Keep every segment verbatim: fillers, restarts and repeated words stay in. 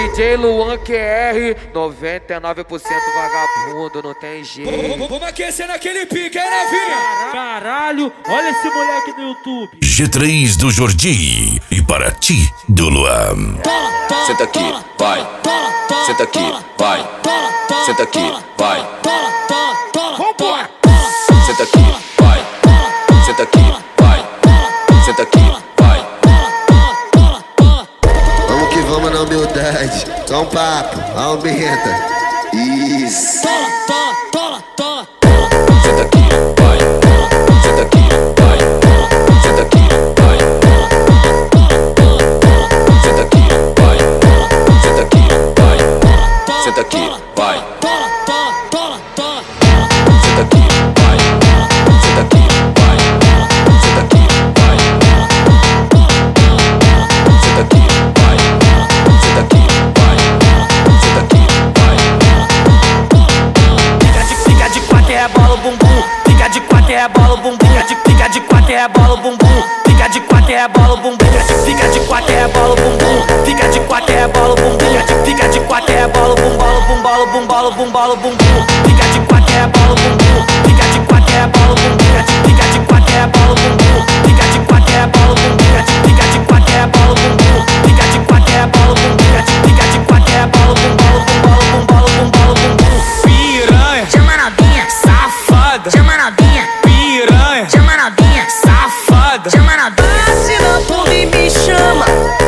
D J Luan Q R, noventa e nove por cento vagabundo, não tem jeito. Vamos aquecer naquele pique, hein, novinha? Caralho, olha esse moleque no YouTube. G três do Jordi e para ti, do Luan. Senta aqui, vai. Senta aqui, vai. Senta aqui, vai. Vambora! Senta aqui, vai. Senta aqui, vai. Senta aqui, vai. Vamos que vamos na humildade. Só um papo, aumenta. Isso. Senta aqui, vai. Senta aqui, vai. Senta aqui, vai. Senta aqui, vai. Senta aqui, vai. Senta aqui, vai. Senta aqui, vai. Senta aqui, vai. Senta aqui, vai. Senta aqui, vai. Senta aqui, vai. Senta aqui, vai. Fica de, fica de quatro é bola o bumbum. Fica de quatro é bola o bumbum. Fica de, fica de quatro é bola o bumbum. Fica de quatro é bola o bumbum. Fica de quatro é bola o bumbum. Fica de quatro é bola o bumbum. Fica de quatro é bola o bumbum. Bola o bumbum, bola o bumbum, bola o bumbum. Fica de quatro é bola o bumbum. Fica de quatro é bola o bumbum. Fica de quatro é bola o bumbum. Fica de quatro é bola o bumbum. Fica de quatro é bola o bumbum. Fica de quatro é bola o bumbum. Fica de quatro é bola o bumbum. Bola o bumbum, bola o bumbum, bola o bumbum. Piranha, chama novinha, safada. Chama novinha, piranha, chama novinha, safada. Chama novinha, se não for e me chama.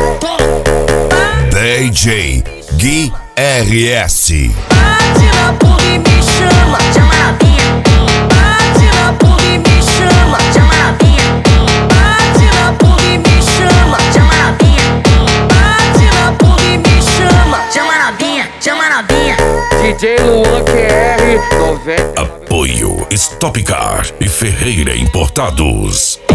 D J Gui R S. Bate na porra e me chama. Chama novinha. Bate na porra e me chama. Chama novinha. Bate na porra e me chama. Chama novinha. Bate na porra e me chama. Chama novinha. Chama novinha. D J Luan Q R, noventa. Apoio Stop Car e Ferreira Importados.